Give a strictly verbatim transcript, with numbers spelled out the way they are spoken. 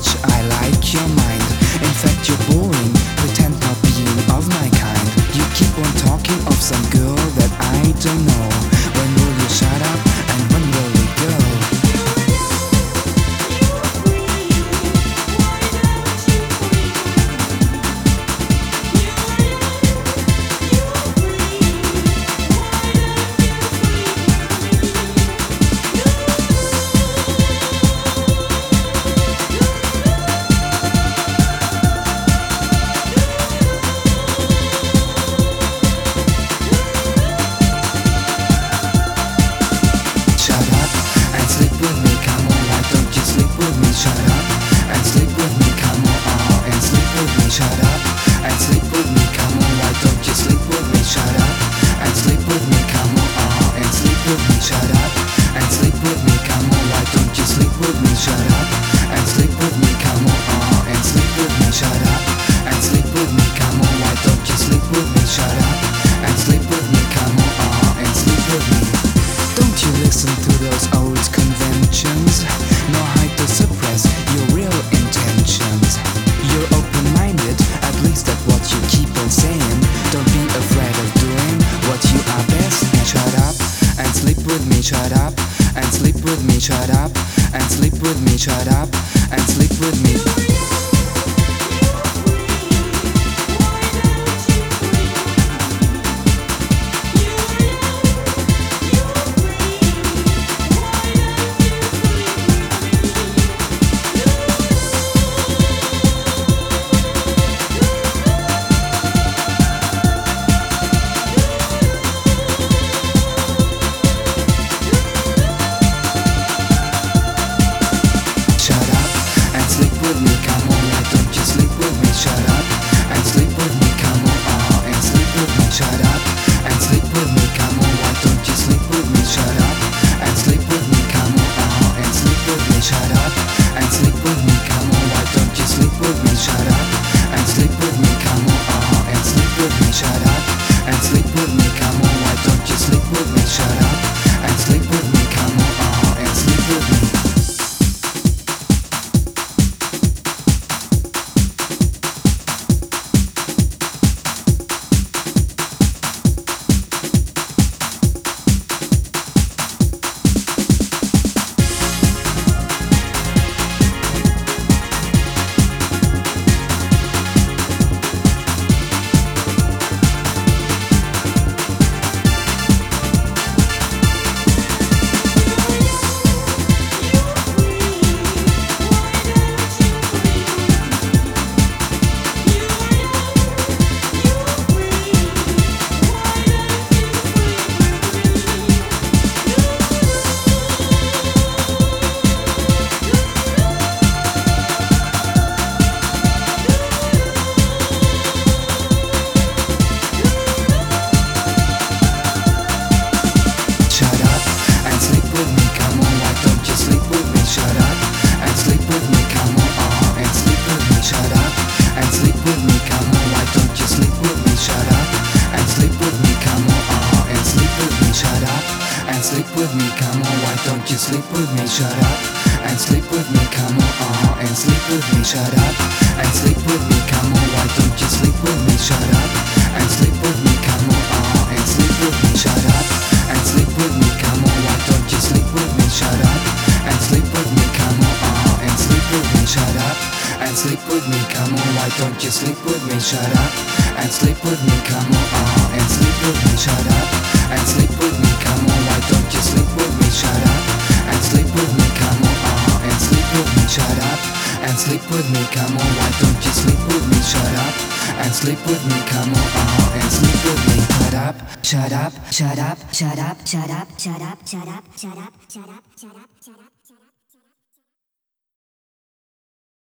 much I like your mind. In fact, you're boring, pretend not being of my kind. You keep on talking of some girl that I don't know. When will you shut up and when will we go? Listen to those old conventions, no hide to suppress your real intentions. You're open-minded, at least that's what you keep on saying. Don't be afraid of doing what you are best. And shut up and sleep with me, shut up and sleep with me, shut up and sleep with me, shut up and sleep with me. Sleep with me, come on, why don't you sleep with me, shut up and sleep with me, come on, and sleep with me, shut up and sleep with me, come on, why don't you sleep with me, shut up and sleep with me, come on, and sleep with me, shut up and sleep with me, come on, why don't you sleep with me, shut up and sleep with me, come on, and sleep with me, shut up and sleep with me, come on, why don't you sleep with me, shut up and sleep with me, come on, and sleep with me, shut up and sleep with me, come on, why don't you sleep with me, shut up and sleep with me, come on, and sleep with me, shut up and sleep with me, come on, why don't you sleep with me, shut up and sleep with me, come on, and sleep with me, shut up, shut up, shut up, shut up, shut up, shut up, shut up, shut up, shut up, shut up, shut up.